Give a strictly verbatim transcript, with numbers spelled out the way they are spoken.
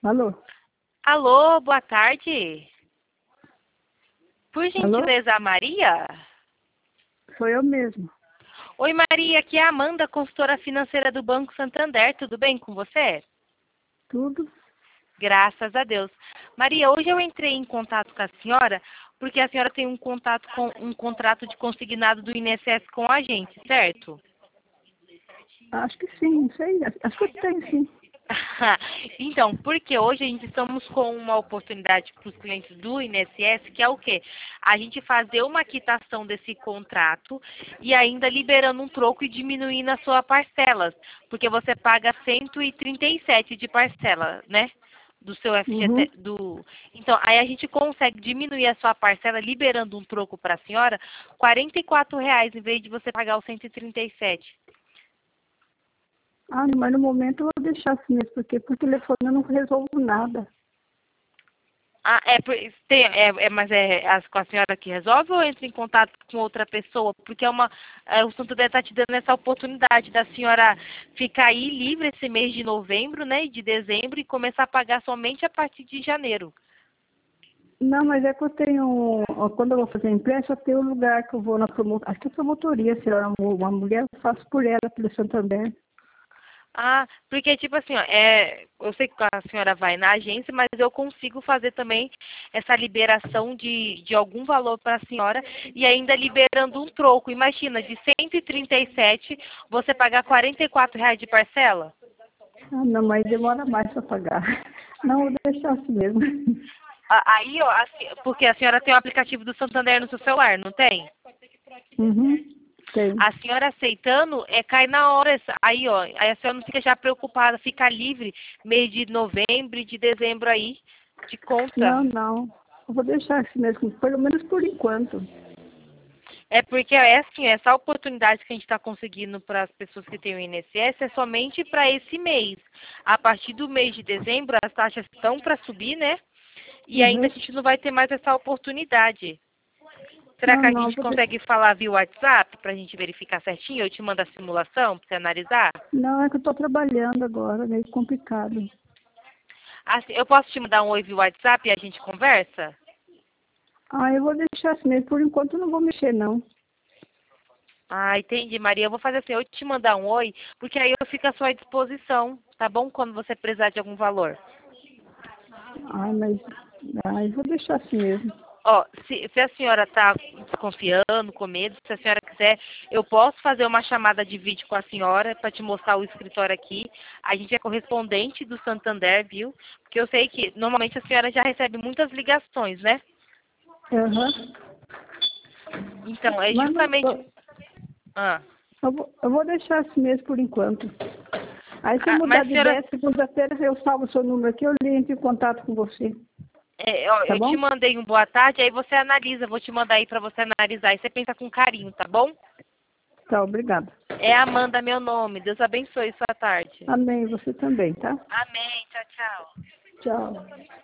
Alô? Alô, boa tarde. Por Alô? gentileza, a Maria? Sou eu mesmo. Oi, Maria, aqui é a Amanda, consultora financeira do Banco Santander. Tudo bem com você? Tudo? Graças a Deus. Maria, hoje eu entrei em contato com a senhora porque a senhora tem um contato com um contrato de consignado do I N S S com a gente, certo? Acho que sim, não sei. Acho que eu tenho sim. Então, porque hoje a gente estamos com uma oportunidade para os clientes do I N S S, que é o quê? A gente fazer uma quitação desse contrato e ainda liberando um troco e diminuindo as suas parcelas, porque você paga cento e trinta e sete de parcela, né? Do seu Uhum. F G T, do... Então, aí a gente consegue diminuir a sua parcela liberando um troco para a senhora, quarenta e quatro reais em vez de você pagar os cento e trinta e sete. Ah, mas no momento eu vou deixar assim mesmo, porque por telefone eu não resolvo nada. Ah, é, por- tem, é, é, mas é as, com a senhora que resolve ou entra em contato com outra pessoa? Porque é uma, é, o Santander está te dando essa oportunidade da senhora ficar aí livre esse mês de novembro, né, e de dezembro e começar a pagar somente a partir de janeiro. Não, mas é que eu tenho, ó, quando eu vou fazer empréstimo, eu tenho um lugar que eu vou na promotoria, acho que é promotoria, se ela é uma uma mulher, eu faço por ela, pelo Santander. Ah, porque tipo assim, ó, é, eu sei que a senhora vai na agência, mas eu consigo fazer também essa liberação de, de algum valor para a senhora e ainda liberando um troco. Imagina, de cento e trinta e sete você pagar quarenta e quatro reais de parcela? Ah, não, mas demora mais para pagar. Não, eu vou deixar assim mesmo. A- Aí, ó, assim, porque a senhora tem o aplicativo do Santander no seu celular, não tem? Uhum. Tem. A senhora aceitando, é, cai na hora. essa- Aí, ó, aí a senhora não fica já preocupada, fica livre mês de novembro e de dezembro aí, de conta. Não, não. Eu vou deixar assim mesmo, pelo menos por enquanto. É porque é assim, essa oportunidade que a gente está conseguindo para as pessoas que têm o I N S S é somente para esse mês. A partir do mês de dezembro, as taxas estão para subir, né? E ainda a Uhum. gente não vai ter mais essa oportunidade. Será Não, que a não, gente vou deixar. consegue falar via WhatsApp para a gente verificar certinho? Eu te mando a simulação para você analisar? Não, é que eu estou trabalhando agora, meio complicado. Assim, eu posso te mandar um oi via WhatsApp e a gente conversa? Ah, eu vou deixar assim mesmo. Por enquanto eu não vou mexer, não. Ah, entendi, Maria. Eu vou fazer assim, eu te mandar um oi, porque aí eu fico à sua disposição, tá bom? Quando você precisar de algum valor. Ah, mas ah, eu vou deixar assim mesmo. Ó, se, se a senhora está desconfiando, com medo, se a senhora quiser, eu posso fazer uma chamada de vídeo com a senhora para te mostrar o escritório aqui. A gente é correspondente do Santander, viu? Porque eu sei que normalmente a senhora já recebe muitas ligações, né? Aham. Então, é Mas, mas justamente. eu, Ah, eu vou, eu vou deixar assim mesmo por enquanto. Aí se eu ah, mas mudar a de senhora. ideia, segunda-feira eu salvo o seu número aqui, eu entro em contato com você. É, ó, Tá eu te bom? mandei um boa tarde, aí você analisa, vou te mandar aí para você analisar. E você pensa com carinho, tá bom? Tá, obrigada. É Amanda, meu nome. Deus abençoe sua tarde. Amém, você também, tá? Amém. Tchau, tchau. Tchau.